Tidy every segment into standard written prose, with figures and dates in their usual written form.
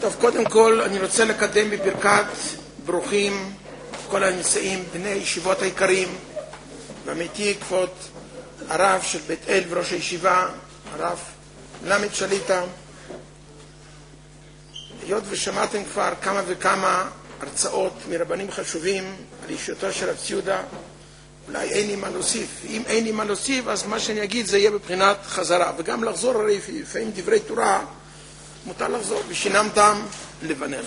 טוב, קודם כל אני רוצה לקדם בברכת ברוכים כל הנמצאים, בני ישיבות היקרים, ועמיתי כבוד הרב של בית אל וראש הישיבה, הרב למד שליטה. היות ושמעתם כבר כמה וכמה הרצאות מרבנים חשובים על אישיותו של רב ציודה, אולי אין לי מה להוסיף. אם אין לי מה להוסיף, אז מה שאני אגיד זה יהיה בבחינת חזרה, וגם לחזור הרי לפעמים דברי תורה מותר לחזור, ושינמתם לבניך.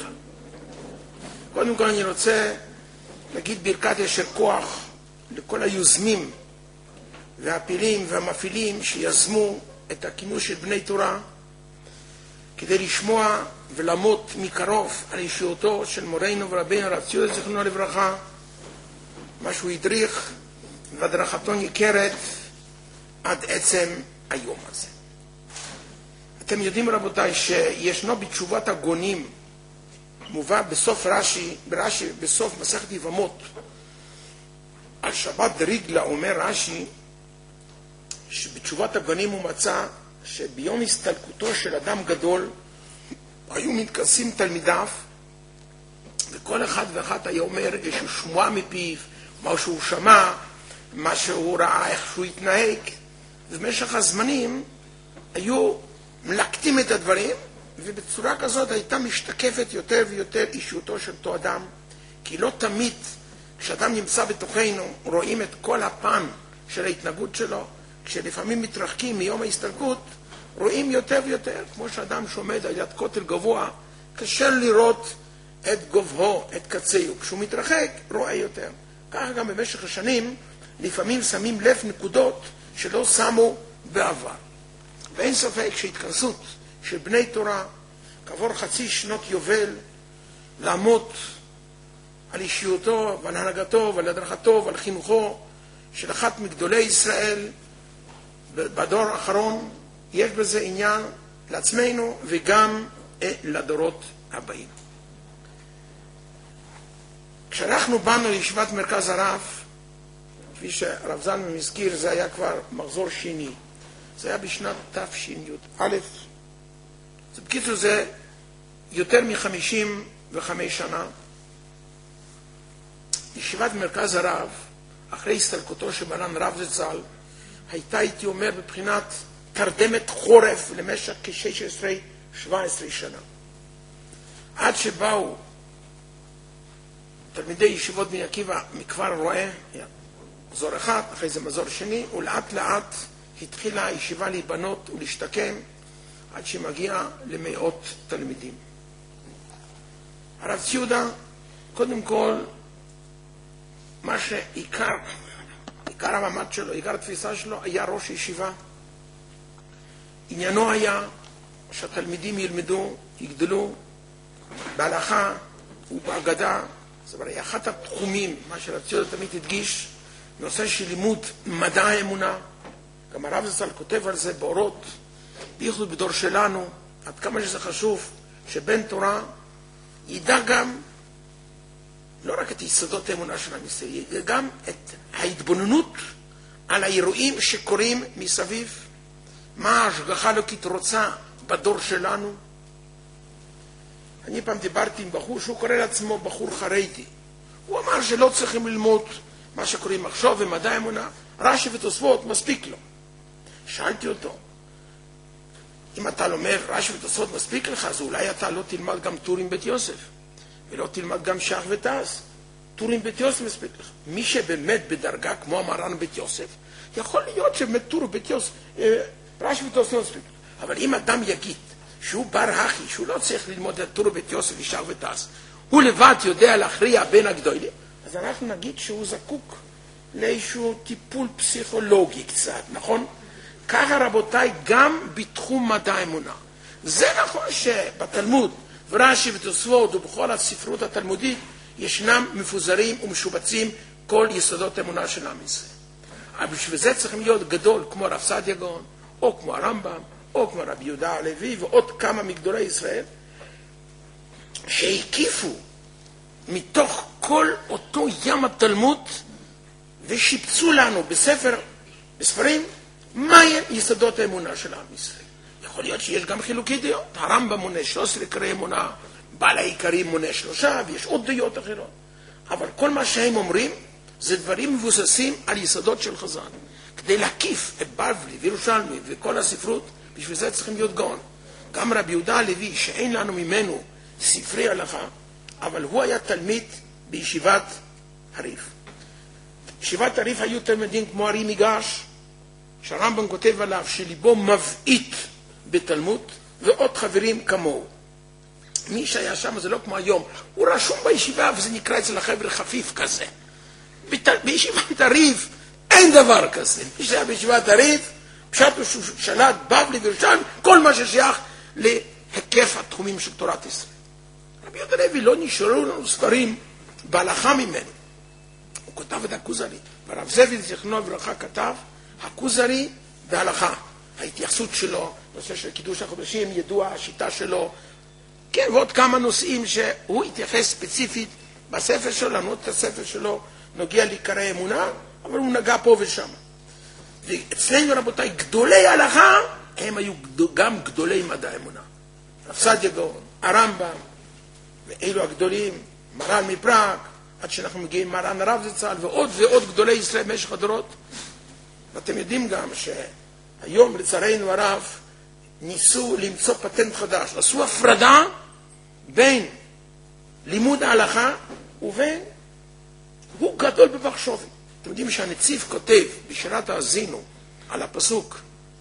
קודם כל אני רוצה להגיד ברכת ישר כוח לכל היוזמים והפעילים והמפעילים שיזמו את הכינוס של בני תורה, כדי לשמוע ולעמוד מקרוב על אישיותו של מורנו ורבינו הרב ציודה זיכרונו לברכה, מה שהוא הדריך והדרכתו ניכרת עד עצם היום הזה. אתם יודעים רבותיי שישנו בתשובת הגונים, מובא בסוף רש"י, בסוף מסכת יבמות, על שבת דריגלה אומר רש"י שבתשובת הגונים הוא מצא שביום הסתלקותו של אדם גדול היו מתכנסים תלמידיו, וכל אחד ואחת היה אומר איזשהו שמועה מפיו, מה שהוא שמע, מה שהוא ראה, איך שהוא התנהג, ובמשך הזמנים היו מלקטים את הדברים, ובצורה כזאת הייתה משתקפת יותר ויותר אישיותו של אותו אדם, כי לא תמיד כשאדם נמצא בתוכנו רואים את כל הפן של ההתנהגות שלו, כשלפעמים מתרחקים מיום ההסתלקות רואים יותר ויותר, כמו שאדם שעומד על יד כותל גבוה קשה לראות את גובהו, את קצהו, כשהוא מתרחק רואה יותר. ככה גם במשך השנים לפעמים שמים לב נקודות שלא שמו בעבר. ואין ספק שהתכנסות של בני תורה כעבור חצי שנות יובל לעמוד על אישיותו ועל הנהגתו ועל הדרכתו ועל חינוכו של אחת מגדולי ישראל בדור האחרון, יש בזה עניין לעצמנו וגם לדורות הבאים. כשאנחנו באנו לישיבת מרכז הרב, כפי שהרב זלמן מזכיר, זה היה כבר מחזור שני, זה היה בשנת תש"י. בקיצור זה יותר מ-55 שנה. ישיבת מרכז הרב, אחרי הסתלקותו של מרן רב זצ"ל, הייתה, הייתי אומר, בבחינת תרדמת חורף למשך כ-16-17 שנה. עד שבאו תלמידי ישיבות בני עקיבא מכפר רועה, מחזור אחד, אחרי זה מחזור שני, ולאט לאט התחילה הישיבה להיבנות ולהשתקם עד שמגיע למאות תלמידים. הרב ציודה, קודם כל, מה שעיקר המעמד שלו, עיקר התפיסה שלו, היה ראש ישיבה. עניינו היה שהתלמידים ילמדו, יגדלו בהלכה ובאגדה. זאת אומרת, אחד התחומים, מה שהרב ציודה תמיד הדגיש, נושא של לימוד מדע האמונה. גם הרב זצ"ל כותב על זה באורות, בייחוד בדור שלנו, עד כמה שזה חשוב שבן תורה ידע גם לא רק את יסודות האמונה של עם ישראל, גם את ההתבוננות על האירועים שקורים מסביב, מה ההשגחה אלוקית רוצה בדור שלנו. אני פעם דיברתי עם בחור שהוא קורא לעצמו בחור חרדי. הוא אמר שלא צריכים ללמוד מה שקוראים מחשוב ומדע האמונה, רש"י ותוספות מספיק לו. שאלתי אותו, אם אתה לומד רש"י ותוספות מספיק לך, אז אולי אתה לא תלמד גם טורים בית יוסף, ולא תלמד גם שח ותעש. טורים בית יוסף מספיק לך. מי שבאמת בדרגה כמו המרן בית יוסף, יכול להיות שבאמת טור בית יוסף, רש"י ותוספות מספיק לך. אבל אם אדם יגיד שהוא בר הכי, שהוא לא צריך ללמוד את טור בית יוסף ושח ותעש, הוא לבד יודע להכריע בין הגדולים, אז אנחנו נגיד שהוא זקוק לאיזשהו טיפול פסיכולוגי קצת, נכון? ככה רבותיי, גם בתחום מדע האמונה. זה נכון שבתלמוד ורש"י ותוספות ובכל הספרות התלמודית ישנם מפוזרים ומשובצים כל יסודות האמונה של עם ישראל. אבל בשביל זה צריכים להיות גדול כמו הרב סעדיה גאון, או כמו הרמב"ם, או כמו רבי יהודה הלוי ועוד כמה מגדולי ישראל, שהקיפו מתוך כל אותו ים התלמוד ושיפצו לנו בספרים מהי יסודות האמונה של עם ישראל. יכול להיות שיש גם חילוקי דעות. הרמב"ם מונה 13 עיקרי אמונה, בעל העיקרים מונה 3, ויש עוד דעות אחרות. אבל כל מה שהם אומרים, זה דברים מבוססים על יסודות של חז"ל. כדי להקיף את בבלי וירושלמי וכל הספרות, בשביל זה צריכים להיות גאון. גם רבי יהודה הלוי, שאין לנו ממנו ספרי הלכה, אבל הוא היה תלמיד בישיבת הריף. בישיבת הריף היו תלמידים כמו ארי מיגש, שהרמב"ם כותב עליו שליבו מבעית בתלמוד, ועוד חברים כמוהו. מי שהיה שם זה לא כמו היום, הוא רשום בישיבה וזה נקרא אצל החבר'ה חפיף כזה. בישיבת הריף אין דבר כזה. מי שהיה בישיבת הריף, פשט הוא שלט בבלי וירושלמי, כל מה ששייך להיקף התחומים של תורת ישראל. רבי יהודה הלוי לא נשארו לנו ספרים בהלכה ממנו. הוא כותב את הכוזרי, והרב זאבי זיכרונו לברכה כתב, הכוזרי בהלכה. ההתייחסות שלו, נושא של קידוש החודשים, ידוע השיטה שלו, כן, ועוד כמה נושאים שהוא התייחס ספציפית בספר שלו, למרות את הספר שלו נוגע לעיקרי אמונה, אבל הוא נגע פה ושם. ואצלנו רבותיי, גדולי ההלכה, הם היו גם גדולי מדע האמונה. רב סעדיה גאון, הרמב"ם, ואלו הגדולים, מרן מפראג, עד שאנחנו מגיעים מרן הרב זצ"ל, ועוד ועוד גדולי ישראל במשך הדורות. ואתם יודעים גם שהיום לצערנו הרב ניסו למצוא פטנט חדש, עשו הפרדה בין לימוד ההלכה ובין הוא גדול במחשבה. אתם יודעים שהנציב כותב בשירת האזינו על הפסוק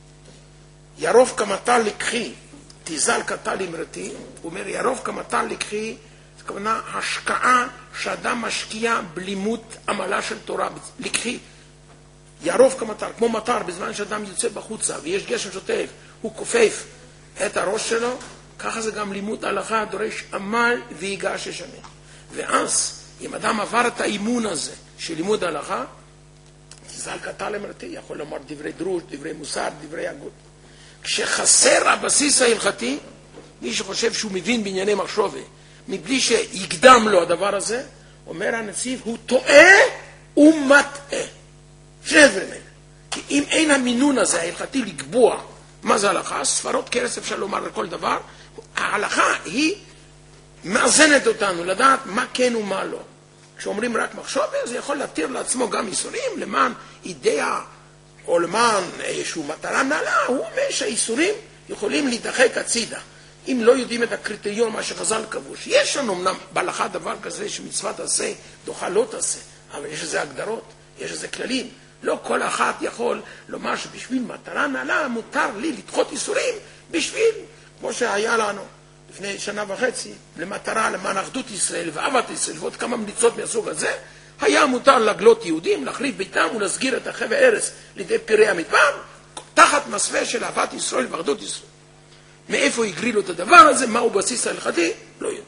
ירוב כמטל לקחי תיזל כתל אמרתי, הוא אומר ירוב כמטל לקחי, זה כוונה השקעה שאדם משקיע בלימוד עמלה של תורה, לקחי ירוב כמטל, כמו מטר בזמן שאדם יוצא בחוצה ויש גשם שוטף, הוא כופף את הראש שלו, ככה זה גם לימוד ההלכה דורש עמל ויגש שנים. ואז אם אדם עבר את האימון הזה של לימוד ההלכה, תיזל כתל אמרתי, יכול לומר דברי דרוש, דברי מוסר, דברי הגות. כשחסר הבסיס ההלכתי, מי שחושב שהוא מבין בענייני מחשבה, מבלי שיקדם לו הדבר הזה, אומר הנציב, הוא טועה ומטעה. שני דברים האלה. כי אם אין המינון הזה ההלכתי לקבוע מה זה הלכה, ספרות קרס אפשר לומר לכל דבר, ההלכה היא מאזנת אותנו לדעת מה כן ומה לא. כשאומרים רק מחשבה, זה יכול להתיר לעצמו גם איסורים למען אידאה או למען איזושהי מטרה נעלה, הוא אומר שהאיסורים יכולים להתרחק הצידה. אם לא יודעים את הקריטריון, מה שחז"ל קבעו, שיש לנו אמנם בהלכה דבר כזה שמצוות תעשה, דוחה לא תעשה, אבל יש איזה הגדרות, יש איזה כללים. לא כל אחת יכול לומר שבשביל מטרה נעלה מותר לי לדחות איסורים בשביל, כמו שהיה לנו לפני שנה וחצי, למטרה למען אחדות ישראל ואהבת ישראל ועוד כמה מליצות מהסוג הזה, היה מותר לגלות יהודים, להחריב ביתם ולהסגיר את החבל ארץ לידי פירי המדבר, תחת מסווה של אהבת ישראל ואחדות ישראל. מאיפה הגרילו את הדבר הזה, מהו בסיס ההלכתי, לא יודע.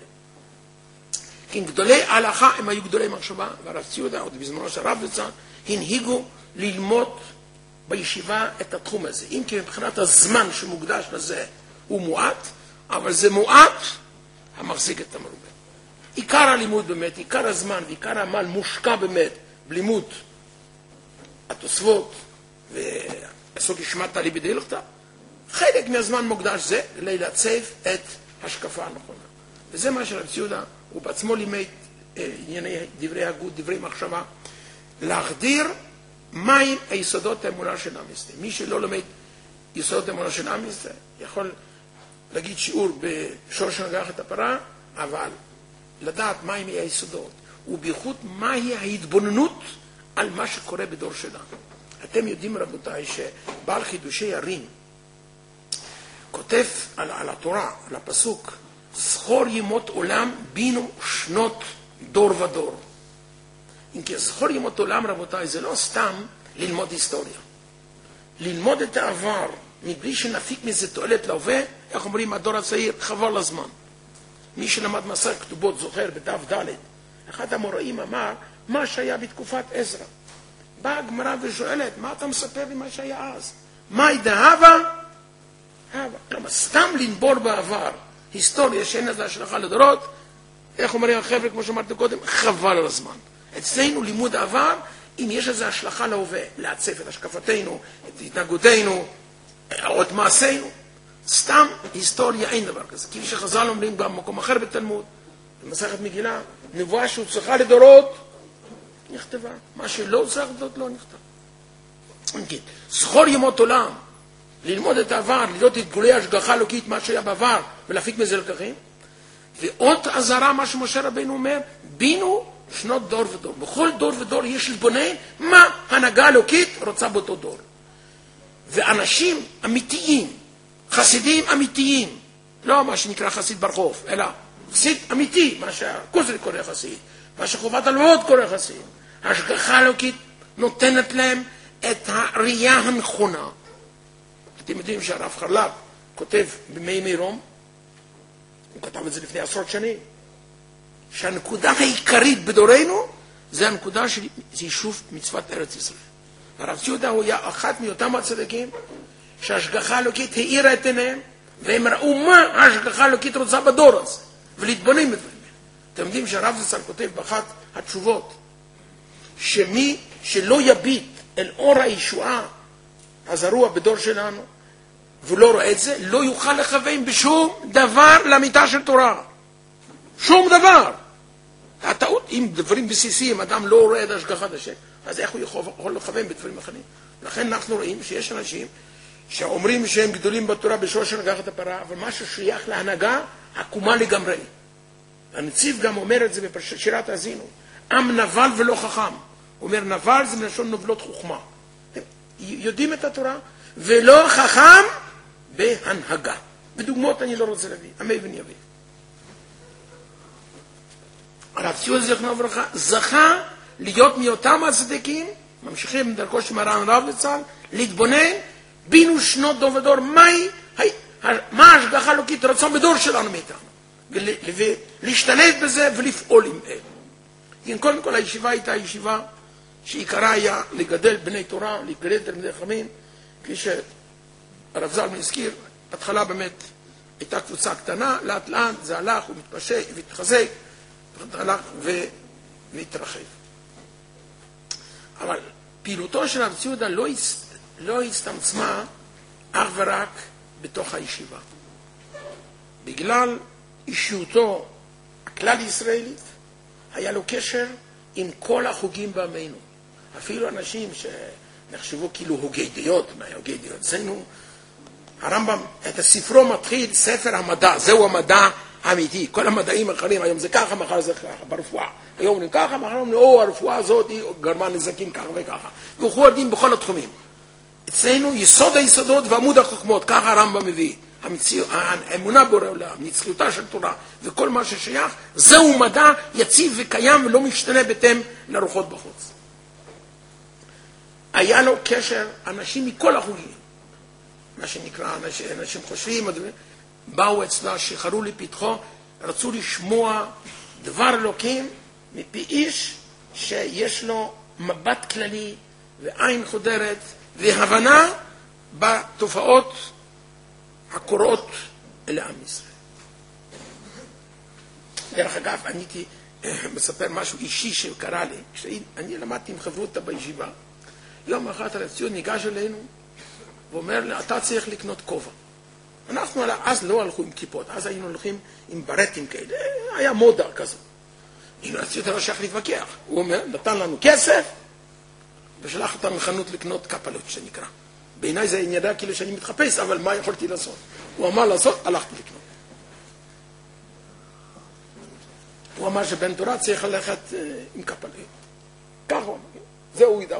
כי גדולי ההלכה הם היו גדולי מחשבה, והרב ציודה, עוד בזמנו של הרב זצ"ל, הנהיגו ללמוד בישיבה את התחום הזה. אם כי מבחינת הזמן שמוקדש לזה הוא מועט, אבל זה מועט המחזיק את המרובה. עיקר הלימוד באמת, עיקר הזמן ועיקר העמל מושקע באמת בלימוד התוספות ועסוק ישמעת לי בדילכתא. חלק מהזמן מוקדש זה לעצב את השקפה הנכונה. וזה מה שרב ציודה, הוא בעצמו לימד ענייני דברי הגות, דברי מחשבה, להחדיר מהם היסודות האמונה של עם ישראל. מי שלא לומד יסודות האמונה של עם ישראל, יכול להגיד שיעור בשור שנגח את הפרה, אבל לדעת מהם היסודות, ובייחוד מהי ההתבוננות על מה שקורה בדור שלנו. אתם יודעים רבותיי שבעל חידושי ערים כותב על התורה, על הפסוק, זכור ימות עולם בינו שנות דור ודור. אם כי זכור ימות עולם רבותיי זה לא סתם ללמוד היסטוריה. ללמוד את העבר מבלי שנפיק מזה תועלת להווה, איך אומרים הדור הצעיר, חבל הזמן. מי שלמד מסר כתובות זוכר בדף ד', אחד המוראים אמר מה שהיה בתקופת עזרא. באה הגמרא ושואלת, מה אתה מספר לי מה שהיה אז? מהי דהבה? הווה. כלומר, סתם לנבור בעבר היסטוריה שאין לזה השלכה לדורות, איך אומרים החבר'ה, כמו שאמרתי קודם, חבל על הזמן. אצלנו לימוד העבר, אם יש לזה השלכה להווה, לעצב את השקפתנו, את התנהגותנו, או את מעשינו, סתם היסטוריה אין דבר כזה. כפי שחז"ל אומרים גם במקום אחר בתלמוד, במסכת מגילה, נבואה שהוצלחה לדורות, נכתבה. מה שלא הוצלח לדורות לא נכתב. זכור ימות עולם, ללמוד את העבר, להיות את גולי השגחה אלוקית, מה שהיה בעבר, ולהפיק מזה לקחים. ועוד עזרה, מה שמשה רבינו אומר, בינו שנות דור ודור. בכל דור ודור יש להתבונן מה הנהגה אלוקית רוצה באותו דור. ואנשים אמיתיים, חסידים אמיתיים, לא מה שנקרא חסיד ברחוב, אלא חסיד אמיתי, מה שהקוזרי קורא חסיד, מה שחובת הלוואות קורא חסיד. ההשגחה אלוקית נותנת להם את הראייה הנכונה. אתם יודעים שהרב חרל"פ כותב במי מירום, הוא כתב את זה לפני עשרות שנים, שהנקודה העיקרית בדורנו זה הנקודה של יישוב מצוות ארץ ישראל. הרב ציודה הוא היה אחת מאותם הצדקים שההשגחה האלוקית האירה את עיניהם, והם ראו מה ההשגחה האלוקית רוצה בדור הזה, ולהתבונן בדברים. אתם יודעים שהרב זצ"ל כותב באחת התשובות, שמי שלא יביט אל אור הישועה הזרוע בדור שלנו, ולא רואה את זה, לא יוכל לכוון בשום דבר למיטה של תורה. שום דבר. הטעות, אם דברים בסיסיים, אדם לא רואה את השגחת השם, אז איך הוא יכול לכוון בדברים אחרים? לכן אנחנו רואים שיש אנשים שאומרים שהם גדולים בתורה בשורש הנהגת הפרה, אבל משהו שייך להנהגה עקומה לגמרי. הנציב גם אומר את זה בשירת האזינו. עם נבל ולא חכם. הוא אומר, נבל זה מלשון נובלות חוכמה. יודעים את התורה, ולא חכם בהנהגה. בדוגמאות אני לא רוצה להביא, עמי וניאבי. הרב ציודה זכרונו לברכה זכה להיות מאותם הצדיקים, ממשיכים בדרכו של מרן הרב זצ"ל, להתבונן בינו שנות דור ודור, מה ההשגחה האלוקית רצון בדור שלנו מאיתנו, ולהשתלט בזה ולפעול עם אל. קודם כל הישיבה הייתה ישיבה שעיקרה היה לגדל בני תורה, לגדל תלמידי חכמים, כפי שהרב זלמן הזכיר, בהתחלה באמת הייתה קבוצה קטנה, לאט לאט זה הלך ומתפשט והתחזק, הלך והתרחב. אבל פעילותו של הרב ציודה לא הצטמצמה אך ורק בתוך הישיבה. בגלל אישיותו הכלל ישראלית, היה לו קשר עם כל החוגים בעמנו. אפילו אנשים שנחשבו כאילו הוגי דעות, מה הוגי דעות? אצלנו, הרמב"ם, את הספרו מתחיל ספר המדע, זהו המדע האמיתי. כל המדעים האחרים, היום זה ככה, מחר זה ככה, ברפואה. היום אומרים ככה, מחר אומרים, הרפואה הזאת היא גרמה נזקים ככה וככה. והוא יודעים בכל התחומים. אצלנו יסוד היסודות ועמוד החוכמות, ככה הרמב"ם מביא. האמונה בורא עולם, נצחיותה של תורה וכל מה ששייך, זהו מדע יציב וקיים ולא משתנה בהתאם לרוחות בחוץ. היה לו קשר אנשים מכל החוגים, מה שנקרא אנשים חושבים, באו אצלו, שחרו לפתחו, רצו לשמוע דבר אלוקים מפי איש שיש לו מבט כללי ועין חודרת והבנה בתופעות הקורות אל עם ישראל. דרך אגב, אני הייתי מספר משהו אישי שקרה לי. כשאני למדתי עם חברותא בישיבה, יום אחד הרב ציודה ניגש אלינו ואומר לי, אתה צריך לקנות כובע. אנחנו אז לא הלכו עם כיפות, אז היינו הולכים עם ברטים כאלה, היה מודה כזו. הרב ציודה לא שייך להתווכח. הוא אומר, נתן לנו כסף ושלח אותנו לחנות לקנות קפלות שנקרא. בעיניי זה נראה כאילו שאני מתחפש, אבל מה יכולתי לעשות? הוא אמר לעשות, הלכתי לקנות. הוא אמר שבן תורה צריך ללכת עם קפלים. ככה הוא אמר, זהו ידע.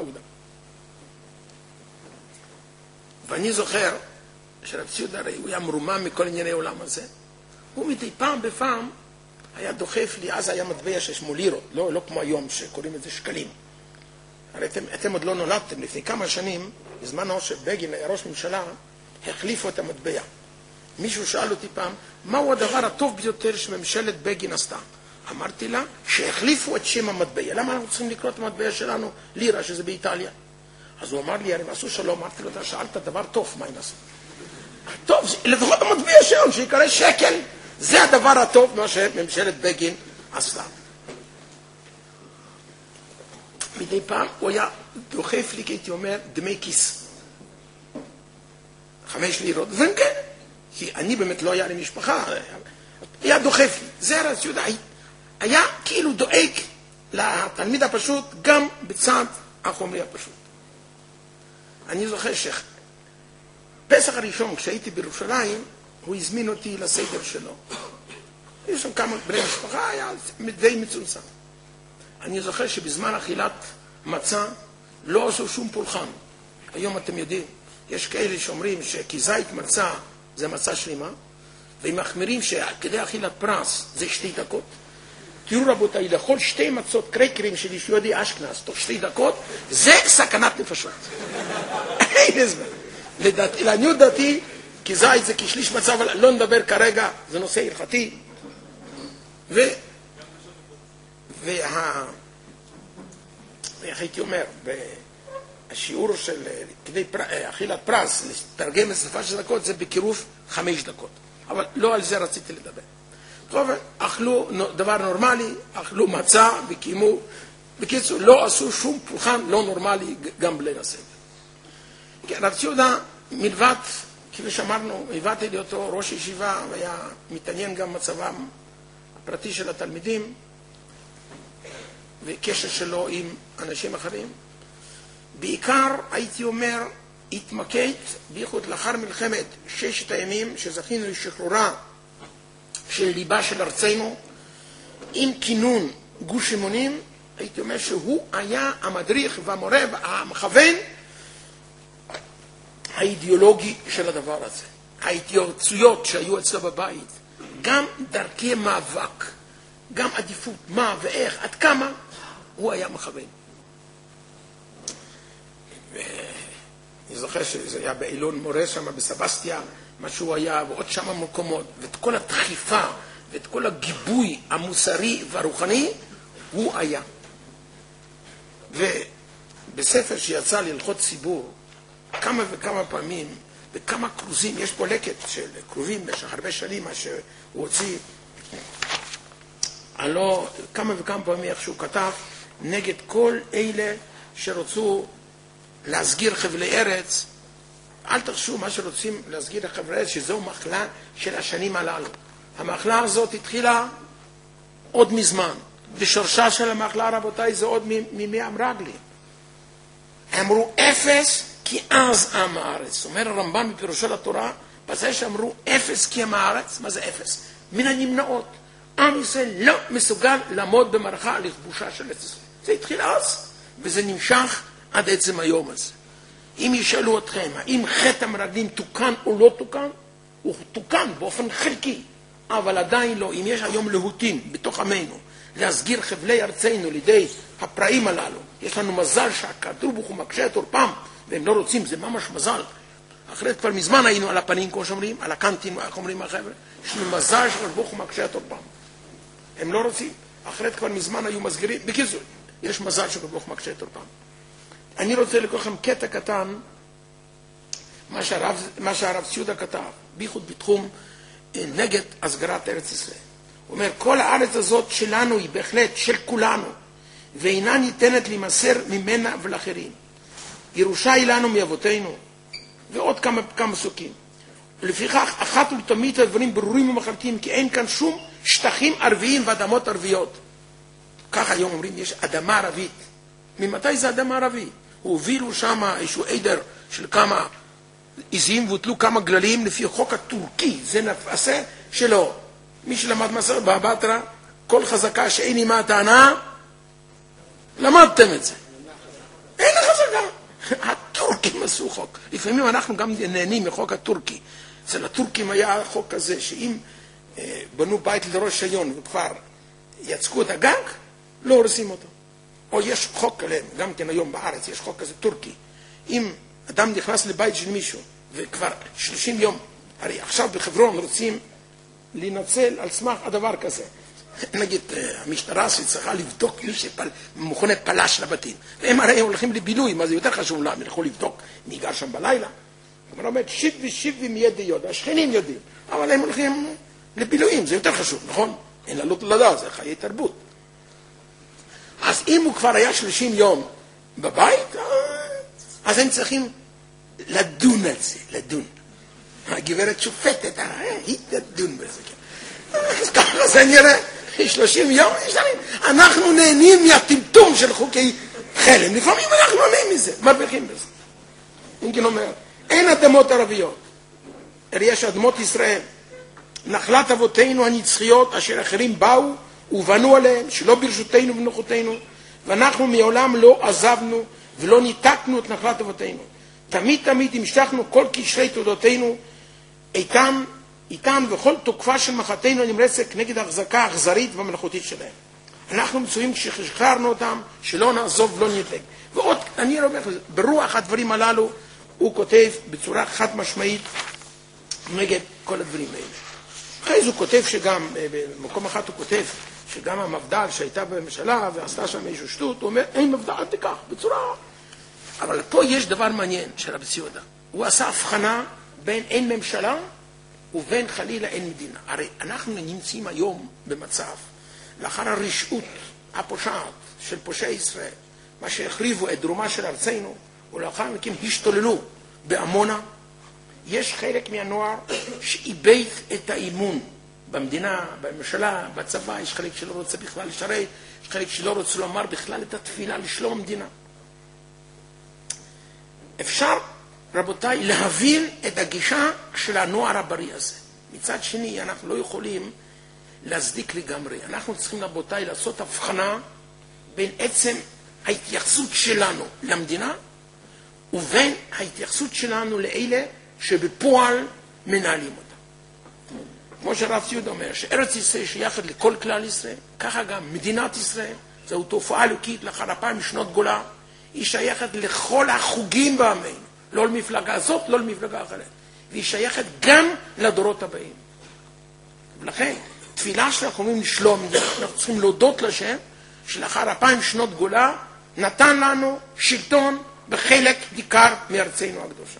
ואני זוכר שרב ציודה הרי הוא היה מרומם מכל ענייני העולם הזה, הוא מדי פעם בפעם היה דוחף לי, אז היה מטבע ששמו לירות, לא כמו היום שקוראים את זה שקלים. הרי אתם עוד לא נולדתם, לפני כמה שנים, בזמנו שבגין היה ראש ממשלה, החליפו את המטבע. מישהו שאל אותי פעם, מהו הדבר הטוב ביותר שממשלת בגין עשתה? אמרתי לה, שהחליפו את שם המטבע. למה אנחנו צריכים לקרוא את המטבע שלנו לירה, שזה באיטליה? אז הוא אמר לי, הרי עשו שלום, אמרתי לו, אתה שאלת דבר טוב, מה הם עשו? טוב, לפחות המטבע שלנו, שיקרא שקל, זה הדבר הטוב מה שממשלת בגין עשתה. מדי פעם הוא היה דוחף לי, הייתי אומר, דמי כיס. 5 לירות, וכן, כי אני באמת לא היה לי משפחה, היה דוחף לי. זה הרב יהודה היה כאילו דואג לתלמיד הפשוט גם בצד החומרי הפשוט. אני זוכר פסח הראשון, כשהייתי בירושלים, הוא הזמין אותי לסדר שלו. היו שם כמה בני משפחה, היה די מצומצם. אני זוכר שבזמן אכילת מצה לא עשו שום פולחן. היום אתם יודעים, יש כאלה שאומרים שכזית מצה זה מצה שלמה, והם מחמירים שכדי אכילת פרס זה 2 דקות. תראו רבותיי, לאכול 2 מצות קרקרים של יהודי אשכנז תוך 2 דקות, זה סכנת נפשות. אין הזמן. לעניות דעתי, כי זית זה כשליש מצה, אבל לא נדבר כרגע, זה נושא הלכתי. איך הייתי אומר, השיעור של כדי אכילת פרס, לתרגם לשפה של דקות, זה בקירוב 5 דקות. אבל לא על זה רציתי לדבר. טוב, אכלו דבר נורמלי, אכלו מצה וקיימו. בקיצור, לא עשו שום פולחן לא נורמלי גם בליל הסדר. רב יהודה, מלבד, כפי שאמרנו, הבאתי לאותו ראש ישיבה, והיה מתעניין גם מצבם הפרטי של התלמידים, וקשר שלו עם אנשים אחרים. בעיקר, הייתי אומר, התמקד, בייחוד לאחר מלחמת 6 הימים, שזכינו לשחרורה של ליבה של ארצנו, עם כינון גוש אמונים, הייתי אומר שהוא היה המדריך והמורה והמכוון האידיאולוגי של הדבר הזה. ההתייעצויות שהיו אצלו בבית, גם דרכי מאבק, גם עדיפות, מה ואיך, עד כמה, הוא היה מכוון. אני זוכר שזה היה באילון מורה שם, בסבסטיה, מה שהוא היה, ועוד שם מקומות, ואת כל הדחיפה, ואת כל הגיבוי המוסרי והרוחני, הוא היה. ובספר שיצא להלכות ציבור, כמה וכמה פעמים, וכמה קרוזים, יש פה לקט של קרובים במשך הרבה שנים, מה שהוא הוציא, הלא כמה וכמה פעמים איך שהוא כתב, נגד כל אלה שרצו להסגיר חבלי ארץ. אל תחשו מה שרוצים להסגיר חבלי ארץ, שזו מחלה של השנים הללו. המחלה הזאת התחילה עוד מזמן, ושורשה של המחלה, רבותיי, זה עוד מימי המרגלים. אמרו אפס כי אז עם הארץ. אומר הרמב"ן בפירושו לתורה, בזה שאמרו אפס כי עם הארץ, מה זה אפס? מן הנמנעות. עם ישראל לא מסוגל לעמוד במערכה לכבושה של ארץ ישראל. זה התחיל אז, וזה נמשך עד עצם היום הזה. אם ישאלו אתכם, האם חטא המרגלים תוקן או לא תוקן? הוא תוקן באופן חלקי, אבל עדיין לא. אם יש היום להוטים בתוך עמנו, להסגיר חבלי ארצנו לידי הפראים הללו, יש לנו מזל שהקדוש ברוך הוא מקשה את עורפם, והם לא רוצים, זה ממש מזל. אחרת כבר מזמן היינו על הפנים, כמו שאומרים, על הקנטים, איך אומרים החבר'ה, יש לנו מזל שהקדוש ברוך הוא מקשה את עורפם. הם לא רוצים, אחרת כבר מזמן היו מסגירים. בקיצור, יש מזל שהקדוש ברוך הוא מקשה את עורפם. אני רוצה לקרוא לכם קטע קטן, מה שהרב יהודה כתב, בייחוד בתחום נגד הסגרת ארץ ישראל. הוא אומר, כל הארץ הזאת שלנו היא בהחלט של כולנו, ואינה ניתנת להימסר ממנה ולאחרים. ירושה היא לנו מאבותינו, ועוד כמה פסוקים. ולפיכך, אחת ולתמיד הדברים ברורים ומחלטים, כי אין כאן שום שטחים ערביים ואדמות ערביות. כך היום אומרים, יש אדמה ערבית. ממתי זה אדמה ערבית? הובילו שם איזשהו עדר של כמה עזים, והוטלו כמה גללים לפי חוק הטורקי. זה נפסה שלו. מי שלמד מסר באבטרה, כל חזקה שאין עימה טענה, למדתם את זה. אין חזקה. הטורקים עשו חוק. לפעמים אנחנו גם נהנים מחוק הטורקי. אצל הטורקים היה חוק כזה, שאם בנו בית לראש שיון וכבר יצקו את הגג, לא הורסים אותו. או יש חוק עליהם, גם כן היום בארץ יש חוק כזה טורקי. אם אדם נכנס לבית של מישהו, וכבר 30 יום, הרי עכשיו בחברון רוצים לנצל על סמך הדבר כזה. נגיד, המשטרה שצריכה לבדוק מי שמכונה פלש לבתים. והם הרי הולכים לבילוי, מה זה יותר חשוב להם, ילכו לבדוק מי גר שם בלילה. כלומר, אומרת, שיב מידי, השכנים יודעים, אבל הם הולכים לבילויים, זה יותר חשוב, נכון? אין לעלות לדעת, זה חיי תרבות. אז אם הוא כבר היה 30 יום בבית, אז הם צריכים לדון על זה, לדון. הגברת שופטת, היא תדון בזה. אז ככה זה נראה, 30 יום, אנחנו נהנים מהטמטום של חוקי חלם, לפעמים אנחנו נהנים מזה, מרוויחים בזה. אם כן אומר, אין אדמות ערביות, אלא יש אדמות ישראל, נחלת אבותינו הנצחיות אשר אחרים באו ובנו עליהם, שלא ברשותנו ובנוחותינו, ואנחנו מעולם לא עזבנו ולא ניתקנו את נחלת אבותינו. תמיד המשכנו כל קשרי תודותינו איתן וכל תוקפה של מחתנו הנמרצת נגד ההחזקה האכזרית והמלאכותית שלהם. אנחנו מצויים כששחררנו אותם, שלא נעזוב ולא נתלג. ועוד, אני אומר, ברוח הדברים הללו, הוא כותב בצורה חד משמעית נגד כל הדברים האלה. אחרי זה הוא כותב שגם, במקום אחד הוא כותב, שגם המפד"ל שהייתה בממשלה ועשתה שם איזו שטות, הוא אומר, אין מפד"ל, אל תיקח, בצורה... אבל פה יש דבר מעניין של רבי ציודה. הוא עשה הבחנה בין אין ממשלה ובין חלילה אין מדינה. הרי אנחנו נמצאים היום במצב, לאחר הרשעות הפושעת של פושעי ישראל, מה שהחריבו את דרומה של ארצנו, ולאחר מכן השתוללו בעמונה, יש חלק מהנוער שאיבד את האימון במדינה, בממשלה, בצבא, יש חלק שלא רוצה בכלל לשרת, יש חלק שלא רוצה לומר בכלל את התפילה לשלום המדינה. אפשר, רבותיי, להבין את הגישה של הנוער הבריא הזה. מצד שני, אנחנו לא יכולים להצדיק לגמרי. אנחנו צריכים, רבותיי, לעשות הבחנה בין עצם ההתייחסות שלנו למדינה ובין ההתייחסות שלנו לאלה שבפועל מנהלים אותה. כמו שהרב ציודה אומר, שארץ ישראל שייכת לכל כלל ישראל, ככה גם מדינת ישראל, זו תופעה אלוקית לאחר 2000 שנות גולה, היא שייכת לכל החוגים בעמנו, לא למפלגה הזאת, לא למפלגה אחרת, והיא שייכת גם לדורות הבאים. ולכן, תפילה שאנחנו אומרים לשלום, אנחנו צריכים להודות לשם, שלאחר 2000 שנות גולה, נתן לנו שלטון בחלק ניכר מארצנו הקדושה.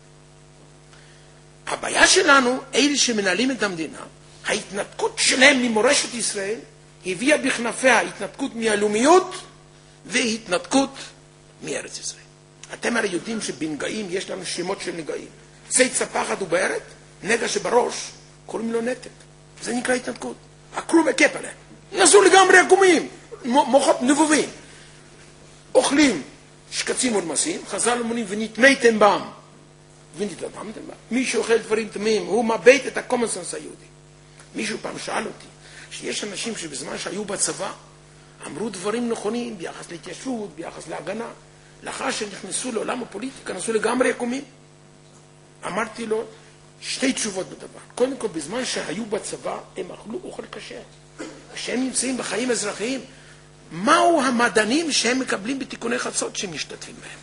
הבעיה שלנו, אלה שמנהלים את המדינה, ההתנתקות שלהם ממורשת ישראל, הביאה בכנפיה התנתקות מהלאומיות והתנתקות מארץ ישראל. אתם הרי יודעים שבנגעים יש לנו שמות של נגעים. ציץ הפחד ובערת, נגע שבראש, קוראים לו נתק. זה נקרא התנתקות. עקרו מקפ עליהם. נסו לגמרי עקומים, מוחות נבובים. אוכלים שקצים ודמסים, חז"ל אומרים ונטמאתם בם. ונטמאתם בם. מי שאוכל דברים טמאים, הוא מאבד את ה-common sense היהודי. מישהו פעם שאל אותי, שיש אנשים שבזמן שהיו בצבא, אמרו דברים נכונים ביחס להתיישבות, ביחס להגנה. לאחר שנכנסו לעולם הפוליטיקה, נסו לגמרי עקומים. אמרתי לו, שתי תשובות בדבר. קודם כל, בזמן שהיו בצבא, הם אכלו אוכל קשה. כשהם נמצאים בחיים אזרחיים, מהו המדענים שהם מקבלים בתיקוני חצות שהם משתתפים בהם?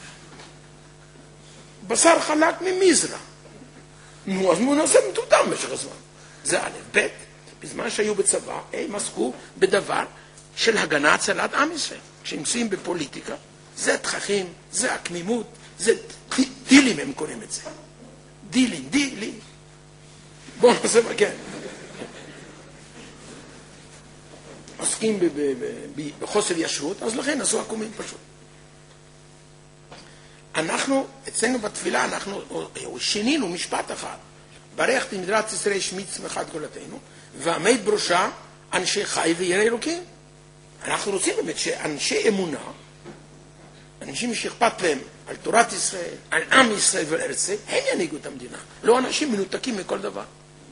בשר חלק ממזרע. נו, אז הוא נעשה מטומטם במשך הזמן. זה א', ב', בזמן שהיו בצבא, הם עסקו בדבר של הגנה הצלת עם ישראל. כשנמצאים בפוליטיקה, זה תככים, זה הקמימות, זה דילים הם קוראים את זה. דילים. בואו נעשה כן. עוסקים בחוסר ישרות, אז לכן עשו עקומים פשוט. אנחנו, אצלנו בתפילה, אנחנו שינינו משפט אחד. ברך תמדרת ישראל שמיץ שמחת גאולתנו, ועמד בראשה אנשי חי וירא אלוקים. אנחנו רוצים באמת שאנשי אמונה, אנשים שאכפת להם על תורת ישראל, על עם ישראל ועל ארץ ישראל, הם ינהיגו את המדינה. לא אנשים מנותקים מכל דבר.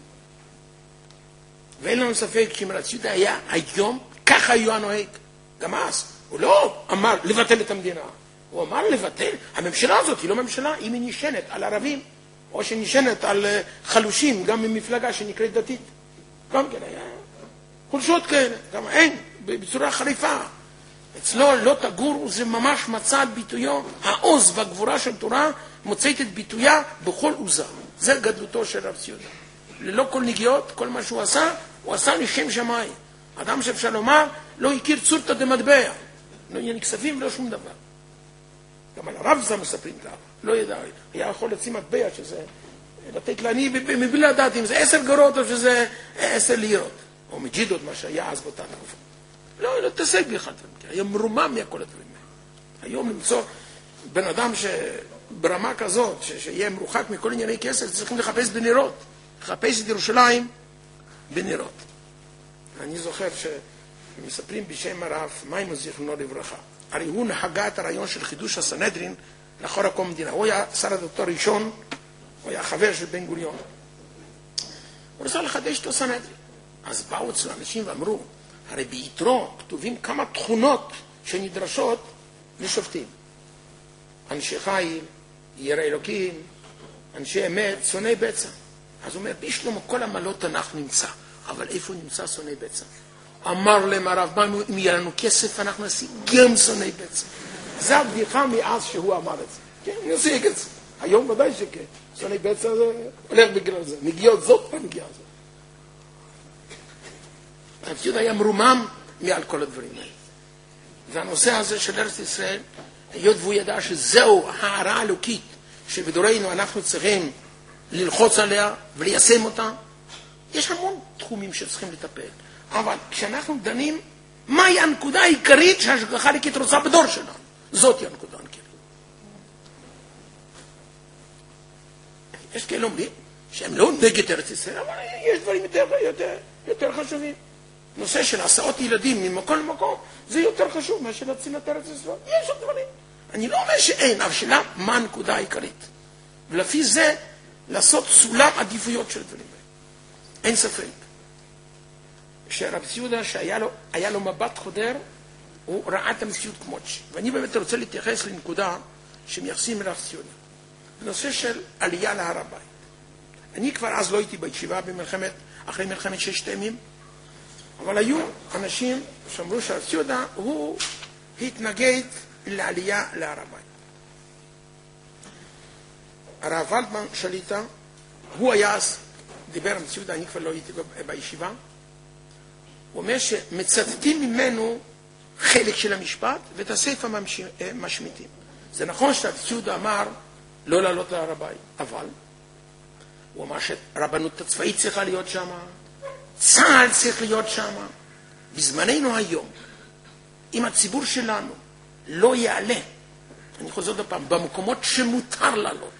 ואין לנו ספק שאם רבי ציודה היה היום, ככה היה הנוהג. גם אז. הוא לא אמר לבטל את המדינה. הוא אמר לבטל. הממשלה הזאת היא לא ממשלה, אם היא נשענת על ערבים, או שנשענת על חלושים, גם ממפלגה שנקראת דתית. גם כן היה חולשות כאלה. גם אין, בצורה חריפה. אצלו לא תגורו, זה ממש מצא את ביטויו. העוז והגבורה של תורה מוצאת את ביטויה בכל עוזה. זה גדלותו של רבי ציודה. ללא כל נגיעות, כל מה שהוא עשה לשם שמיים. אדם שאפשר לומר, לא הכיר צורתא דמטבע. לא יהיה כספים ולא שום דבר. גם על הרב זה מספרים ככה. לא ידע, היה יכול לשים מטבע שזה, לתת לעני מבלי לדעת אם זה 10 גרות או שזה 10 לירות. או מג'ידות, מה שהיה אז באותה תקופה. לא תעסק בכלל דברים. היה מרומם מכל הדברים האלה. היום למצוא בן אדם ברמה כזאת, שיהיה מרוחק מכל ענייני כסף, צריכים לחפש בנרות. לחפש את ירושלים בנרות. אני זוכר שמספרים בשם הרב מימון זיכרונו לברכה. הרי הוא נהגה את הרעיון של חידוש הסנהדרין לאחר הקום המדינה. הוא היה שר הדתות הראשון, הוא היה חבר של בן גוריון. הוא רצה לחדש את הסנהדרין. אז באו אצלו אנשים ואמרו, הרי ביתרו כתובים כמה תכונות שנדרשות לשופטים. אנשי חיל, ירא אלוקים, אנשי אמת, שונאי בצע. אז הוא אומר, בשלמה כל המעלות אנחנו נמצא, אבל איפה נמצא שונאי בצע? אמר להם הרב, אם יהיה לנו כסף, אנחנו נשיג גם שונאי בצע. זה הבדיחה מאז שהוא אמר את זה. כן, נשיג את זה. היום ודאי שכן. שונאי בצע זה הולך בגלל זה. נגיעות זאת ונגיעה זאת. הציוד היה מרומם מעל כל הדברים האלה. והנושא הזה של ארץ ישראל, היות והוא ידע שזהו הערה אלוקית, שבדורנו אנחנו צריכים ללחוץ עליה וליישם אותה, יש המון תחומים שצריכים לטפל. אבל כשאנחנו דנים, מהי הנקודה העיקרית שההשגחה אלוקית רוצה בדור שלנו? זאת היא הנקודה העיקרית. יש כאלה אומרים שהם לא נגד ארץ ישראל, אבל יש דברים יותר חשובים. נושא של הסעות ילדים ממקום למקום, זה יותר חשוב מאשר להצילת ארץ ישראל. יש עוד דברים. אני לא אומר שאין, אבל שאלה מה הנקודה העיקרית. ולפי זה, לעשות סולם עדיפויות של דברים האלה. אין ספק. שרב ציודה שהיה לו מבט חודר, הוא ראה את המציאות כמות שהיא. ואני באמת רוצה להתייחס לנקודה שמייחסים לרב ציודה. בנושא של עלייה להר הבית. אני כבר אז לא הייתי בישיבה אחרי מלחמת ששת הימים, אבל היו אנשים שאמרו שהרב ציודה הוא התנגד לעלייה להר הבית. הרב ולדמן שליטה, הוא היה אז, דיבר עם ציודה, אני כבר לא הייתי בישיבה, הוא אומר שמצטטים ממנו חלק של המשפט ואת הספר משמיטים. זה נכון שציודה אמר לא לעלות להר הבית, אבל הוא אמר שרבנות הצבאית צריכה להיות שם, צה"ל צריך להיות שם. בזמננו היום, אם הציבור שלנו לא יעלה, אני חוזר עוד פעם, במקומות שמותר לעלות,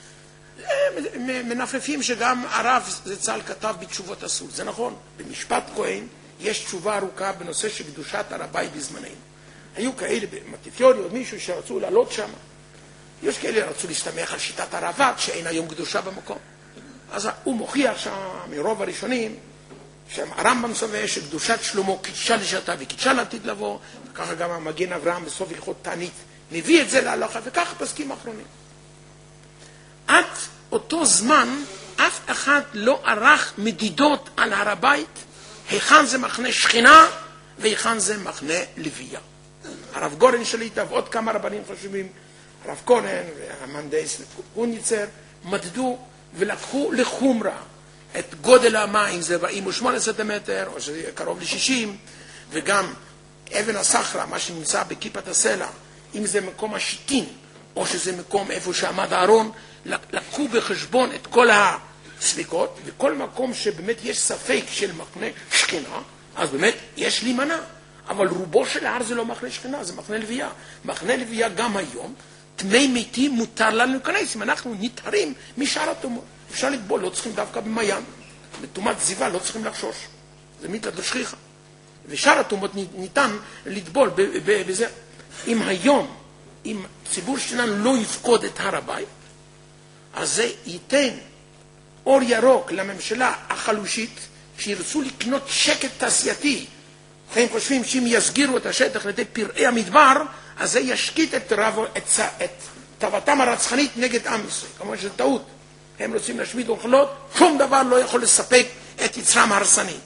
מנפפים שגם הרב זצ"ל כתב בתשובות אסור, זה נכון, במשפט כהן יש תשובה ארוכה בנושא של קדושת הר הבית בזמננו. היו כאלה במתיתיורי, מישהו שרצו לעלות שם, יש כאלה רצו להסתמך על שיטת הרעב"ד שאין היום קדושה במקום. אז הוא מוכיח שם מרוב הראשונים שהרמב"ם סובר שקדושת שלמה קידשה לשעתה וקידשה לעתיד לבוא, וככה גם המגן אברהם בסוף הלכות תענית מביא את זה להלכה, וככה פסקים אחרונים. עד אותו זמן אף אחד לא ערך מדידות על הר הבית, היכן זה מחנה שכינה והיכן זה מחנה לוויה. הרב גורן שליטה ועוד כמה רבנים חשובים, הרב כהן והמהנדס קוניצר, מדדו ולקחו לחומרה את גודל המים, זה 48 סנטימטר או שזה קרוב ל-60, וגם אבן הסחרה, מה שנמצא בכיפת הסלע, אם זה מקום השיטין או שזה מקום איפה שעמד הארון, לקחו בחשבון את כל הספיקות, וכל מקום שבאמת יש ספק של מחנה שכינה, אז באמת יש להימנע. אבל רובו של ההר זה לא מחנה שכינה, זה מחנה לוויה. מחנה לוויה גם היום, תמי מתים מותר לנו להיכנס, אם אנחנו נטהרים משאר התומות. אפשר לטבול, לא צריכים דווקא במים. בתומת זיווה לא צריכים לחשוש. זה מיתת לשכיחה. ושאר התומות ניתן לטבול בזה. אם היום, אם ציבור שלנו לא יפקוד את הר הבית, אז זה ייתן אור ירוק לממשלה החלושית, שירצו לקנות שקט תעשייתי. הם חושבים שאם יסגירו את השטח לידי פראי המדבר, אז זה ישקיט את תאוותם הרצחנית נגד עם ישראל. כמובן שזה טעות. הם רוצים להשמיד אוכלות, שום דבר לא יכול לספק את יצרם ההרסני.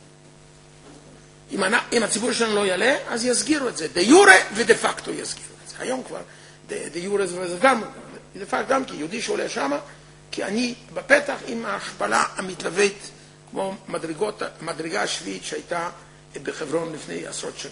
אם הציבור שלנו לא יעלה, אז יסגירו את זה. דה יורה ודה פקטו יסגירו את זה. היום כבר דה יורה זה גם, דה פקטו גם כי יהודי שעולה שם, כי אני בפתח עם ההשפלה המתלווית, כמו מדרגה השביעית שהייתה בחברון לפני עשרות שנים.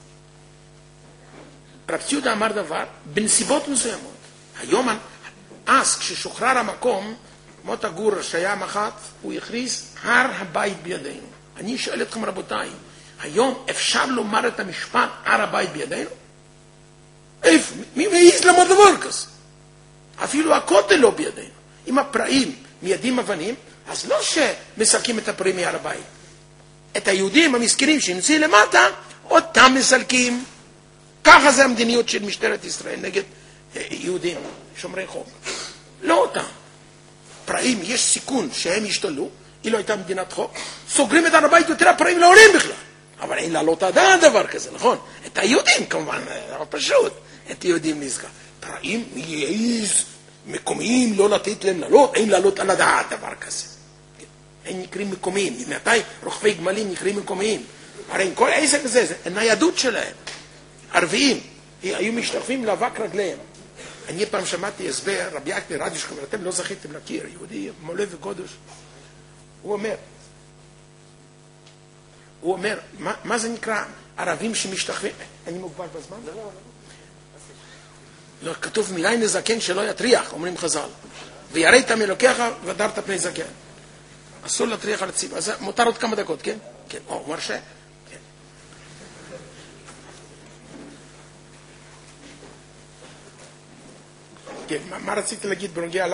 רב ציודה אמר דבר בנסיבות מסוימות. היום, אז כששוחרר המקום, מוטה גור שהיה מח"ט, הוא הכריז הר הבית בידינו. אני שואל אתכם רבותיי, היום אפשר לומר את המשפט הר הבית בידינו? איפה? מי מעיז למוד דבר כזה? אפילו הכותל לא בידינו. אם הפראים מיידים אבנים, אז לא שמסלקים את הפראים מהר הבית. את היהודים המסכנים שנמצאים למטה, אותם מסלקים. ככה זה המדיניות של משטרת ישראל נגד יהודים, שומרי חוק. לא אותם. פראים, יש סיכון שהם ישתלו, היא לא הייתה מדינת חוק, סוגרים את הר הבית יותר הפראים לא עולים בכלל. אבל אין לעלות עדיין דבר כזה, נכון? את היהודים כמובן, אבל פשוט, את היהודים נזכר. פראים מקומיים לא לתת להם לעלות, אין לעלות על הדעת דבר כזה. הם נקראים מקומיים, ממתי רוכבי גמלים נקראים מקומיים? הרי כל העסק הזה, זה הניידות שלהם. ערביים, היו משתרפים לאבק רגליהם. אני פעם שמעתי הסבר, רבי יקטר רדישקוב, אתם לא זכיתם להכיר, יהודי מולה וקודש. הוא אומר, מה זה נקרא ערבים שמשתחווים? אני מוגבל בזמן? לא, כתוב מילה נזקן שלא יטריח, אומרים חז"ל. ויראת מאלוקיך ודרת פני זקן. אסור להטריח על הציבור. אז מותר עוד כמה דקות, כן? כן, הוא מרשה. כן. כן, מה רציתי להגיד בנוגע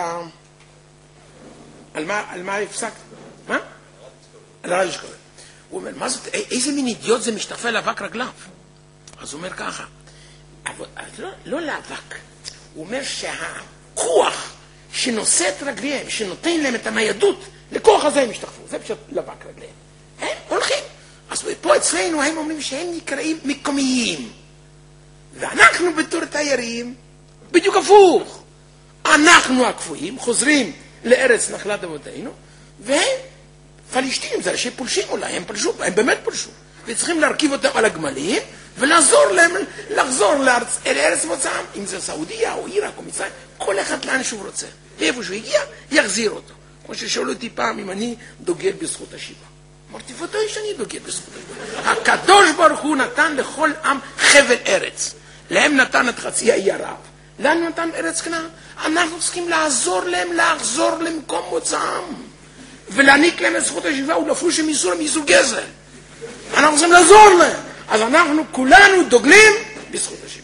על מה הפסקת? מה? על רדישקוב. הוא אומר, מה זאת, איזה מין אידיוט זה משתחווה לאבק רגליו? אז הוא אומר ככה, לא לאבק, הוא אומר שהכוח שנושא את רגליהם, שנותן להם את הניידות, לכוח הזה הם משתחוו, זה פשוט לאבק רגליהם. הם הולכים. אז פה אצלנו הם אומרים שהם נקראים מקומיים. ואנחנו בתור תיירים, בדיוק הפוך. אנחנו הקפואים, חוזרים לארץ נחלת אבותינו, פלישתים, זה אנשים פולשים אולי, הם פלשו, הם באמת פולשו. וצריכים להרכיב אותם על הגמלים, ולעזור להם לחזור לארץ מוצאם, אם זה סעודיה או עיראק או מצרים, כל אחד לאן שהוא רוצה. ואיפה שהוא הגיע, יחזיר אותו. כמו ששאלו אותי פעם אם אני דוגל בזכות השיבה. אמרתי, ודאי שאני דוגל בזכות השיבה. הקדוש ברוך הוא נתן לכל עם חבל ארץ. להם נתן את חצי האי ערב. לנו נתן ארץ כנען. אנחנו צריכים לעזור להם לחזור למקום מוצאם. ולהעניק להם את זכות השיבה ולפרוש שהם ייסעו גזל. אנחנו צריכים לעזור להם. אז אנחנו כולנו דוגלים בזכות השיבה.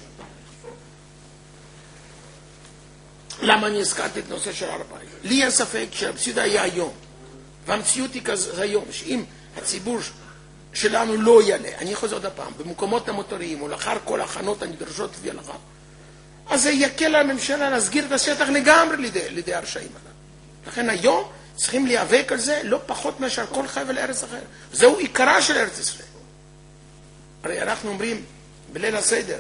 למה אני הזכרתי את נושא של הר הבית? לי אין ספק שהמציאות היה היום. והמציאות היא כזה היום, שאם הציבור שלנו לא יעלה, אני חוזר עוד הפעם, במקומות המותריים ולאחר כל ההכנות הנדרשות לפי ההלכה, אז זה יקל על הממשלה להסגיר את השטח לגמרי לידי הרשעים עליו. לכן היום צריכים להיאבק על זה לא פחות מאשר כל חבל ארץ אחר. זהו עיקרה של ארץ ישראל. הרי אנחנו אומרים בליל הסדר,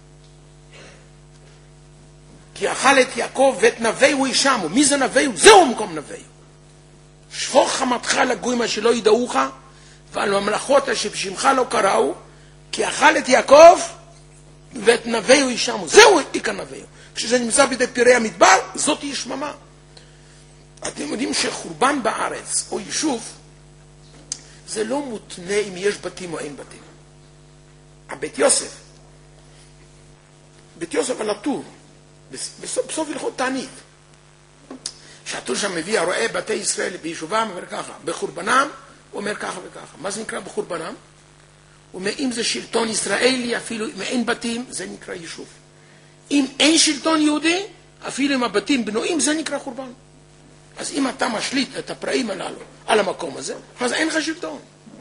כי אכל את יעקב ואת נביאו ישמו. מי זה נביאו? זהו מקום נביאו. שפוך חמתך לגויים אשר לא ידעוך, ועל המלאכות אשר בשמך לא קראו, כי אכל את יעקב ואת נביאו ישמו. זהו עיקר נביאו. כשזה נמצא בידי פירי המדבר, זאת היא שממה. אתם יודעים שחורבן בארץ או יישוב זה לא מותנה אם יש בתים או אין בתים. בית יוסף על הטור, בסוף הלכות תענית, שהטור שם מביא הרואה בתי ישראל ביישובם, אומר ככה, בחורבנם הוא אומר ככה וככה. מה זה נקרא בחורבנם? הוא אומר, אם זה שלטון ישראלי, אפילו אם אין בתים, זה נקרא יישוב. אם אין שלטון יהודי, אפילו אם הבתים בנויים, זה נקרא חורבן. אז אם אתה משליט את הפראים הללו על המקום הזה, אז אין לך שלטון.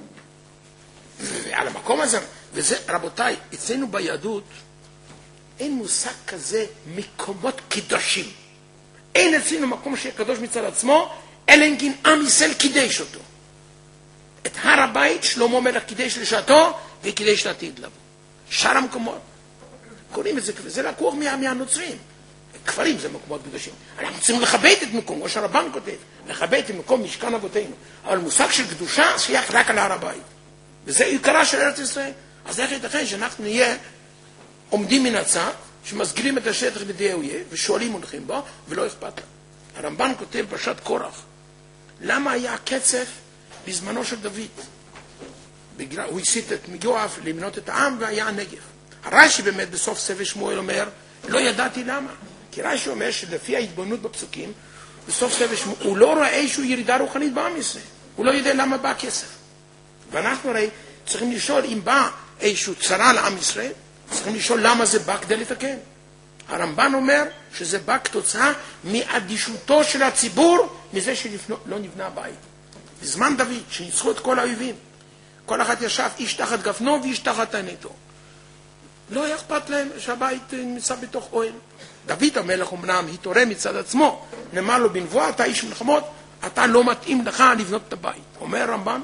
ועל המקום הזה, וזה, רבותיי, אצלנו ביהדות, אין מושג כזה מקומות קדושים. אין אצלנו מקום שיהיה קדוש מצד עצמו, אלא אם כן עם ישראל קידש אותו. את הר הבית שלמה מלך קידש לשעתו, וקידש לעתיד לבוא. שאר המקומות, קוראים את זה, זה לקוח מהנוצרים. כפרים זה מקומות קדושים. אנחנו צריכים לכבד את מקום, כמו שהרבן כותב, לכבד את מקום משכן אבותינו. אבל מושג של קדושה שייך רק על הר הבית. וזה עיקרה של ארץ ישראל. אז איך ייתכן שאנחנו נהיה עומדים מן הצד, שמסגירים את השטח בידי האויב, ושואלים הולכים בו, ולא אכפת לה. הרמב"ן כותב פרשת קורח. למה היה קצף בזמנו של דוד? הוא הסיט את יואב למנות את העם, והיה הנגב. הרש"י באמת בסוף ספר שמואל אומר, לא ידעתי למה. כי רש"י אומר שלפי ההתבוננות בפסוקים, בסוף ספר שמואל, הוא לא רואה איזושהי ירידה רוחנית בעם ישראל. הוא לא יודע למה בא הכסף. ואנחנו הרי צריכים לשאול, אם בא איזושהי צרה לעם ישראל, צריכים לשאול למה זה בא כדי לתקן. הרמב"ן אומר שזה בא כתוצאה מאדישותו של הציבור, מזה שלא נבנה הבית. בזמן דוד, שניצחו את כל האויבים, כל אחד ישב איש תחת גפנו ואיש תחת עיניתו. לא היה אכפת להם שהבית נמצא בתוך אוהל. דוד המלך אמנם התעורר מצד עצמו, נאמר לו בנבואה, אתה איש מלחמות, אתה לא מתאים לך לבנות את הבית. אומר הרמב"ן,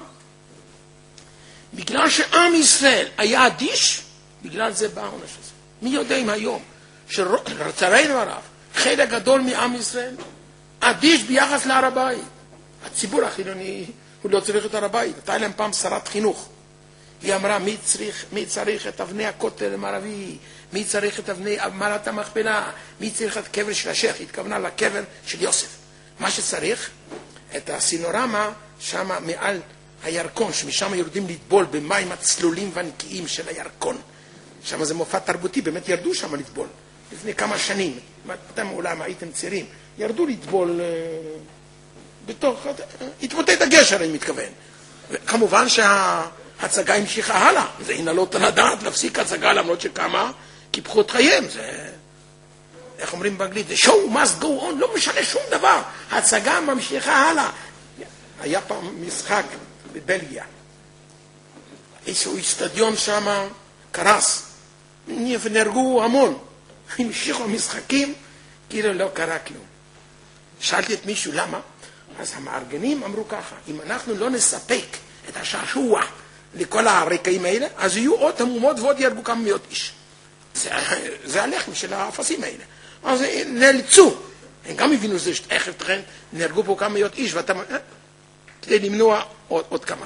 בגלל שעם ישראל היה אדיש, בגלל זה בא העונש הזה. מי יודע אם היום, שלצערנו הרב, חלק גדול מעם ישראל, אדיש ביחס להר הבית. הציבור החילוני, הוא לא צריך את הר הבית. הייתה להם פעם שרת חינוך. היא אמרה, מי צריך את אבני הכותל המערבי? מי צריך את אבני מערת המכפלה? מי צריך את הקבר של השייח? היא התכוונה לקבר של יוסף. מה שצריך, את הסינורמה שם מעל הירקון, שמשם יורדים לטבול במים הצלולים והנקיים של הירקון. שם זה מופע תרבותי, באמת ירדו שם לטבול. לפני כמה שנים, אתם אולי הייתם צעירים, ירדו לטבול בתוך, התמוטט הגשר, אני מתכוון. כמובן שההצגה המשיכה הלאה. זה הנהלות לדעת להפסיק הצגה למרות שכמה קיפחו את חייהם. זה, איך אומרים באנגלית, the show must go on, לא משנה שום דבר. ההצגה ממשיכה הלאה. היה פעם משחק בבלגיה. איזשהו אצטדיון שם קרס. נהרגו המון. המשיכו המשחקים, כאילו לא קרה כלום. שאלתי את מישהו למה? אז המארגנים אמרו ככה, אם אנחנו לא נספק את השעשוע לכל הרקעים האלה, אז יהיו עוד תמומות ועוד ירגו כמה מאות איש. זה הלחם של האפסים האלה. אז נאלצו, הם גם הבינו זה איך תכן, נהרגו פה כמה מאות איש, כדי למנוע עוד כמה.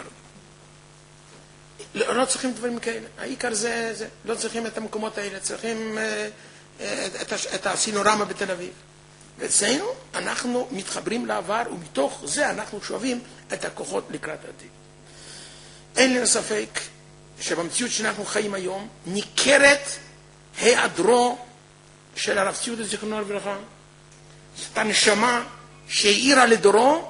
לא צריכים דברים כאלה, העיקר זה, לא צריכים את המקומות האלה, צריכים את הסינורמה בתל אביב. ואצלנו אנחנו מתחברים לעבר, ומתוך זה אנחנו שואבים את הכוחות לקראת העתיד. אין לנו ספק שבמציאות שאנחנו חיים היום ניכרת היעדרו של הרב ציודה זיכרונו לברכה, זאת הנשמה שהאירה לדורו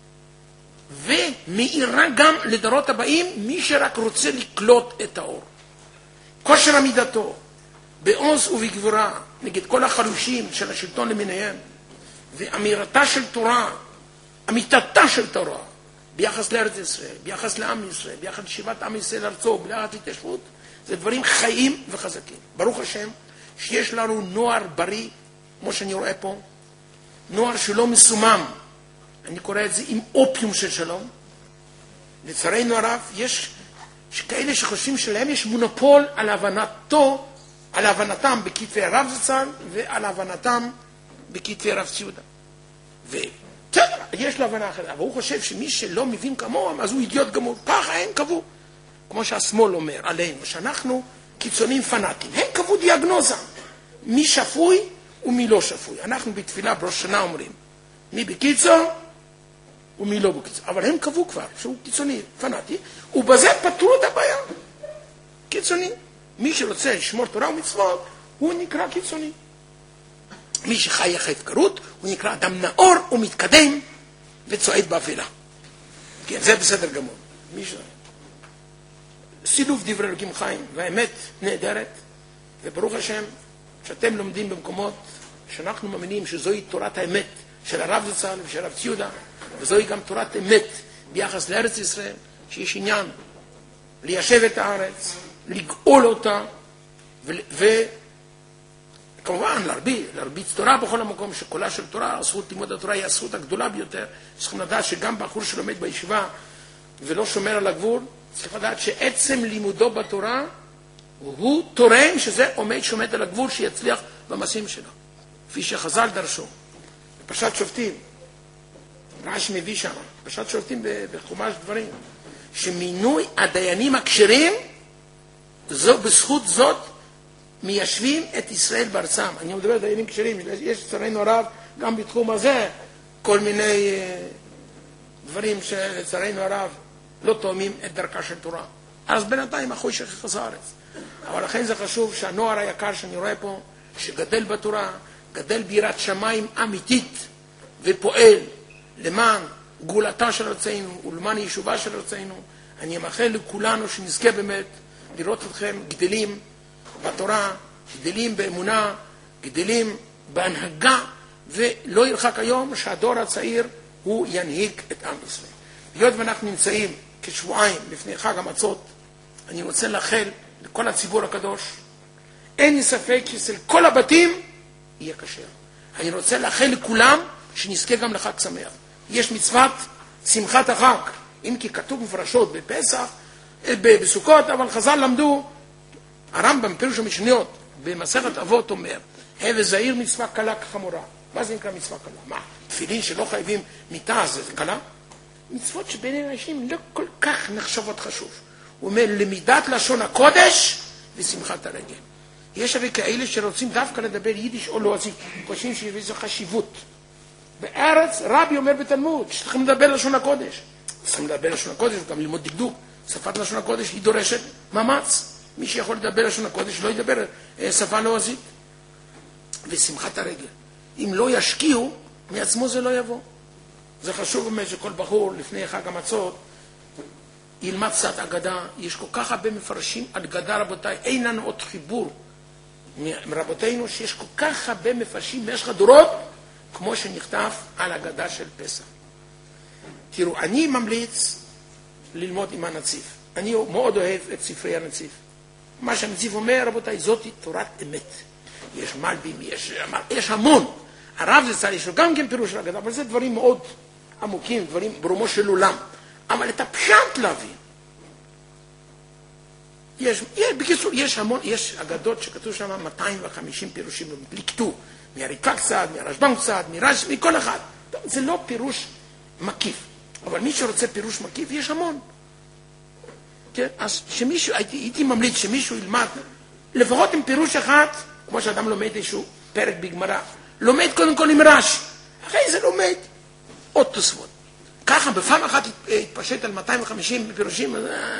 ומאירה גם לדורות הבאים, מי שרק רוצה לקלוט את האור. כושר עמידתו בעוז ובגבורה נגד כל החלושים של השלטון למיניהם, ואמירתה של תורה, אמיתתה של תורה ביחס לארץ ישראל, ביחס לעם ישראל, ביחס לשיבת עם ישראל ארצו, ביחס להתיישבות, זה דברים חיים וחזקים. ברוך השם שיש לנו נוער בריא, כמו שאני רואה פה, נוער שלא מסומם, אני קורא את זה עם אופיום של שלום. לצערנו הרב, יש כאלה שחושבים שלהם יש מונופול על הבנתם בכתבי הרב זצ"ל ועל הבנתם בכתבי רב ציודה. יש לו הבנה אחרת, אבל הוא חושב שמי שלא מבין כמוהם, אז הוא אידיוט גמור. ככה הם קבעו. כמו שהשמאל אומר עלינו, שאנחנו קיצונים פנאטים. הם קבעו דיאגנוזה. מי שפוי ומי לא שפוי. אנחנו בתפילה בראש שנה אומרים, מי בקיצור ומי לא בקיצור. אבל הם קבעו כבר שהוא קיצוני, פנאטי, ובזה פתרו את הבעיה. קיצוני. מי שרוצה לשמור תורה ומצוות, הוא נקרא קיצוני. מי שחי אחרי הפקרות, הוא נקרא אדם נאור ומתקדם וצועד באפלה. כן, זה בסדר גמור. סילוף דברי אלוקים חיים, והאמת נהדרת, וברוך השם, שאתם לומדים במקומות שאנחנו מאמינים שזוהי תורת האמת של הרב זצ"ל ושל הרב ציודה, וזוהי גם תורת אמת ביחס לארץ ישראל, שיש עניין ליישב את הארץ, לגאול אותה, וכמובן להרביץ תורה בכל המקום, שקולה של תורה, הזכות לימוד התורה היא הזכות הגדולה ביותר. צריכים לדעת שגם בחור שלומד בישיבה ולא שומר על הגבול, צריך לדעת שעצם לימודו בתורה הוא תורם שזה שומד על הגבול שיצליח במעשים שלו. כפי שחז"ל דרשו. בפרשת שופטים, רש"י מביא שם, בפרשת שופטים בחומש דברים, שמינוי הדיינים הכשרים, בזכות זאת מיישבים את ישראל בארצם. אני מדבר על דיינים כשרים, יש לצערנו הרב גם בתחום הזה כל מיני דברים שלצערנו הרב לא תואמים את דרכה של תורה. אז בינתיים החוי שכח הארץ. אבל לכן זה חשוב שהנוער היקר שאני רואה פה, שגדל בתורה, גדל ביראת שמיים אמיתית ופועל למען גאולתה של ארצנו ולמען יישובה של ארצנו, אני מאחל לכולנו שנזכה באמת לראות אתכם גדלים בתורה, גדלים באמונה, גדלים בהנהגה, ולא ירחק היום שהדור הצעיר הוא ינהיג את עם ישראל. היות ואנחנו נמצאים כשבועיים לפני חג המצות, אני רוצה לאחל לכל הציבור הקדוש, אין לי ספק שאצל כל הבתים יהיה כשר. אני רוצה לאחל לכולם שנזכה גם לחג שמח. יש מצוות שמחת החג, אם כי כתוב מפרשות בפסח, בסוכות, אבל חז"ל למדו, הרמב"ם פירוש המשניות במסכת אבות אומר, הווה זהיר מצווה קלה כחמורה. מה זה נקרא מצווה קלה? מה? תפילין שלא חייבים מיטה, זה קלה? מצוות שבין אנשים לא כל כך נחשבות חשוב. הוא אומר, למידת לשון הקודש ושמחת הרגל. יש הרי כאלה שרוצים דווקא לדבר יידיש או לא, אז חושבים שיש איזו חשיבות. בארץ רבי אומר בתלמוד, שצריכים לדבר לשון הקודש. צריכים לדבר לשון הקודש, גם ללמוד דקדוק. שפת לשון הקודש היא דורשת מאמץ. מי שיכול לדבר לשון הקודש לא ידבר שפה לועזית. ושמחת הרגל. אם לא ישקיעו, מעצמו זה לא יבוא. זה חשוב באמת שכל בחור לפני חג המצות ילמד קצת אגדה. יש כל כך הרבה מפרשים על אגדה, רבותיי. אין לנו עוד חיבור מרבותינו שיש כל כך הרבה מפרשים במשך הדורות כמו שנכתב על אגדה של פסח. תראו, אני ממליץ ללמוד עם הנציב. אני מאוד אוהב את ספרי הנציב. מה שהנציב אומר, רבותיי, זאת תורת אמת. יש מלבים, יש המון. הרב זה צריך, יש לו גם כן פירוש של אגדה, אבל זה דברים מאוד עמוקים, דברים ברומו של עולם. אבל את הפשט להבין. בקיצור, יש המון, יש אגדות שכתוב שם 250 פירושים, לקטו, מהריקה קצת, מהרשב"ם קצת, מרש, מכל אחד. זה לא פירוש מקיף. אבל מי שרוצה פירוש מקיף, יש המון. כן? אז שמישהו, הייתי ממליץ שמישהו ילמד, לפחות עם פירוש אחד, כמו שאדם לומד איזשהו פרק בגמרא, לומד קודם כל עם רש"י, אחרי זה לומד עוד תוספות. ככה בפעם אחת התפשט על 250 פירושים,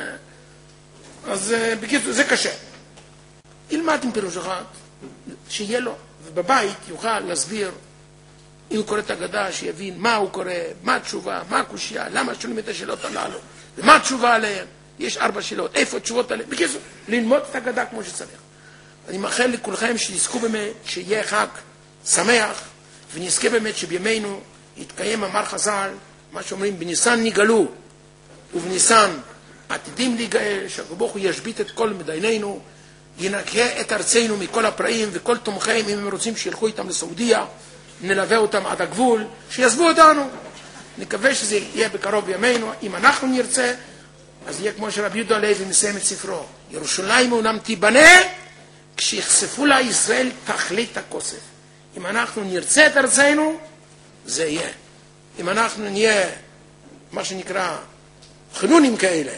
אז בקיצור זה קשה. ילמד עם פירוש אחד, שיהיה לו, ובבית יוכל להסביר, אם הוא קורא את האגדה, שיבין מה הוא קורא, מה התשובה, מה הקושיה, למה שואלים את השאלות הללו, ומה התשובה עליהן. יש 4 שאלות, איפה התשובות עליהן. בקיצור, ללמוד את האגדה כמו שצריך. אני מאחל לכולכם שנזכו באמת שיהיה חג שמח, ונזכה באמת שבימינו יתקיים מאמר חז"ל, מה שאומרים, בניסן נגאלו, ובניסן עתידים להיגאל, שהקדוש ברוך הוא ישבית את כל מדיינינו, ינקה את ארצנו מכל הפרעים וכל תומכיהם, אם הם רוצים שילכו איתם לסעודיה, נלווה אותם עד הגבול, שיעזבו אותנו. נקווה שזה יהיה בקרוב בימינו. אם אנחנו נרצה, אז יהיה כמו שרבי יהודה הלוי מסיים את ספרו, ירושלים אומנם תיבנה, כשיחשפו לה ישראל תכלית הכוסף. אם אנחנו נרצה את ארצנו, זה יהיה. אם אנחנו נהיה, מה שנקרא, חנונים כאלה,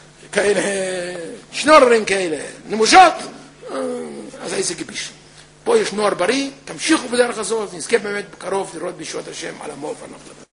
שנוררים כאלה, נמושות, אז איזה גיביש. פה יש נוער בריא, תמשיכו בדרך הזאת, נזכה באמת בקרוב לראות בישועת השם על עמו ועל נפלו.